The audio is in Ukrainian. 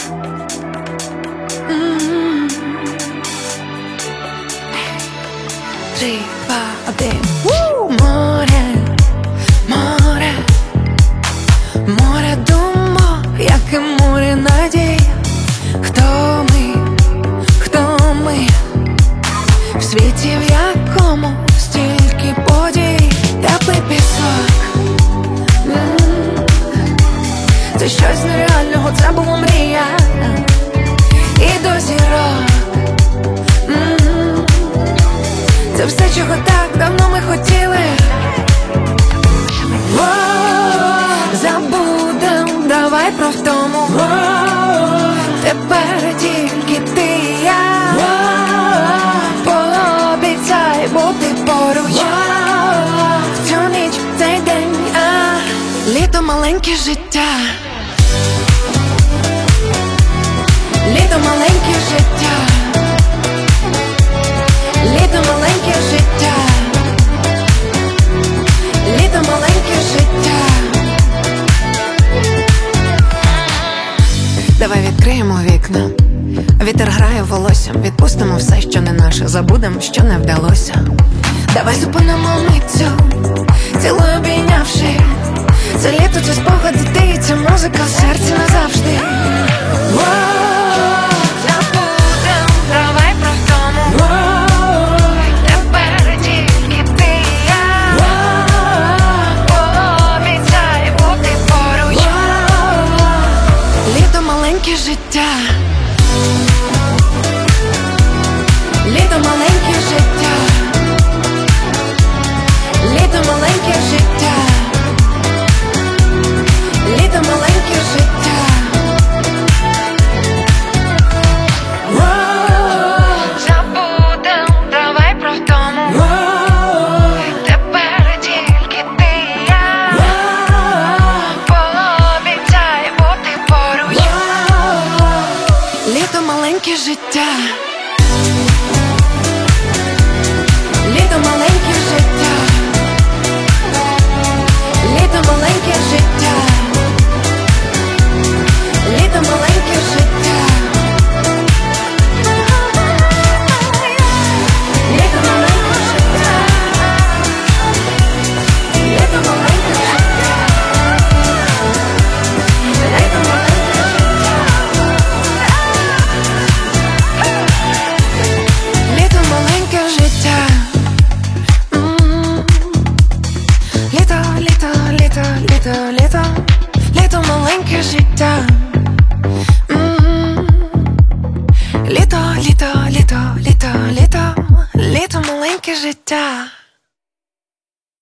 3, 2, 1. Море, море, море думок, як і море надій. Хто ми в світі, в якому стільки подій? Теплий пісок, це щось нереального, це була мрія. І до зірок, це все, чого так давно ми хотіли. Забудем, давай про втому. Тепер тільки ти і я. Пообіцяй бути поруч в цю ніч, в цей день. Літо маленьке життя. Літо маленьке життя. Літо маленьке життя. Літо маленьке життя. Давай відкриємо вікна. Вітер грає волоссям. Відпустимо все, що не наше. Забудемо, що не вдалося. Давай зупинимо митцю, цілою обійнявши. Це літо, це спогади, ти і ця музика в серці назавжди. Забудем, давай про втому. Тепер тільки ти і я. Пообіцяй бути поруч. Літо маленьке життя. Літо маленьке життя. Літо маленьке життя. Літо маленьке життя. Забудем, давай про втому. Тепер тільки ти і я. Пообіцяй бути поруч. Літо маленьке життя. Літо маленьке життя. Літо маленьке життя. Літо маленьке життя. Літо маленьке життя. Літо маленьке життя. Літо маленьке життя. Літо маленьке життя. Літо, літо, літо, літо, літо. Літо маленьке життя. Літо, літо, літо, літо, літо. Літо маленьке життя.